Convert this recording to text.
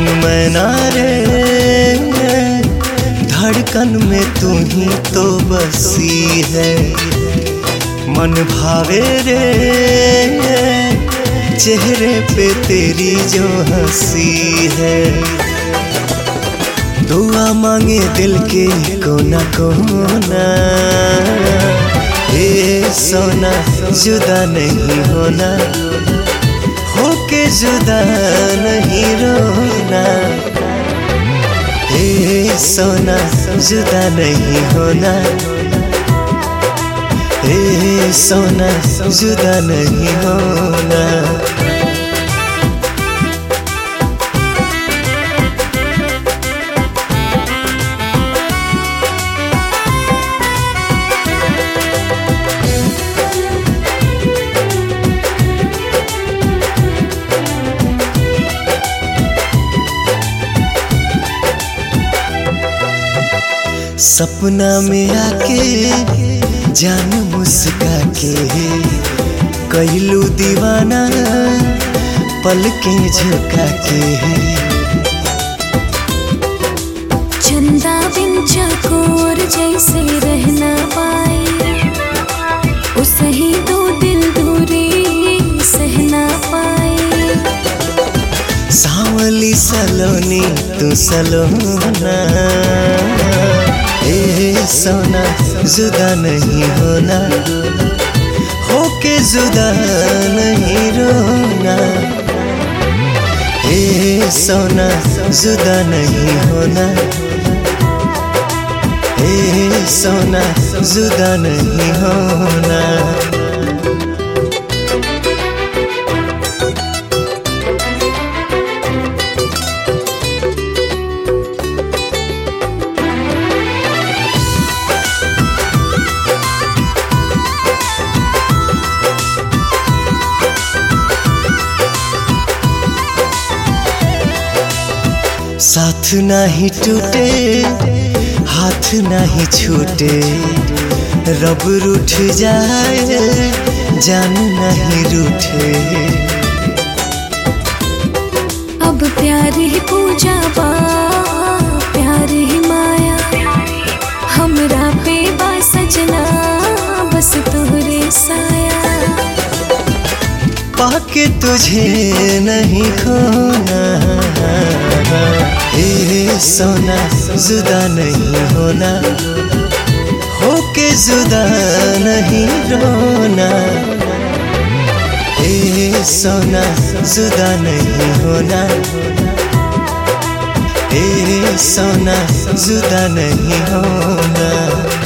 मैना रे धड़कन में तू ही तो बसी है। मन भावे रे चेहरे पे तेरी जो हंसी है। दुआ मांगे दिल के कोना कोना, ए सोना जुदा नहीं होना, होके जुदा नहीं रोना। ए सोना जुदा नहीं होना, ए सोना जुदा नहीं होना। सपना में आके जान मुस्का के कहलू दीवाना पलकें झुका के। चंदा बिन चकोर जैसे रहना पाए, उसे ही दो दिल दूरी सहना पाए। सांवली सलोनी तू सलोना, ए सोना जुदा नहीं होना, होके जुदा नहीं रोना। ए सोना जुदा नहीं होना, ए सोना जुदा नहीं होना। साथ नाही टूटे हाथ नाही छूटे, रब रूठ जाए जान नहीं रूठे। अब प्यार ही पूजा बा प्यार ही माया, हमरा पे बा सजना बस तोहरे साया। पाके तुझे नहीं खोना, ए सोना जुदा नहीं होना, होके जुदा नहीं रोना। ए सोना जुदा नहीं होना, ए सोना जुदा नहीं होना।